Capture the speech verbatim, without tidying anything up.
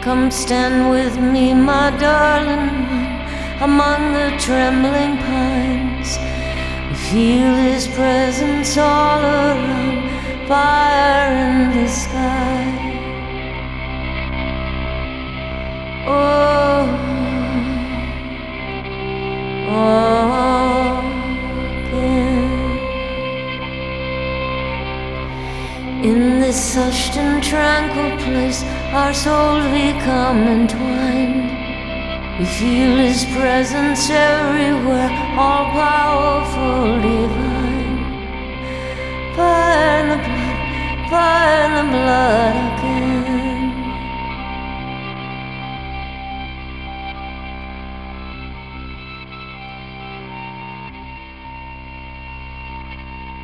Come stand with me, my darling, among the trembling pines. We feel His presence all around, fire in the sky. Oh, oh, again. In this hushed and tranquil place, our souls become entwined. We feel His presence everywhere, all powerful, divine.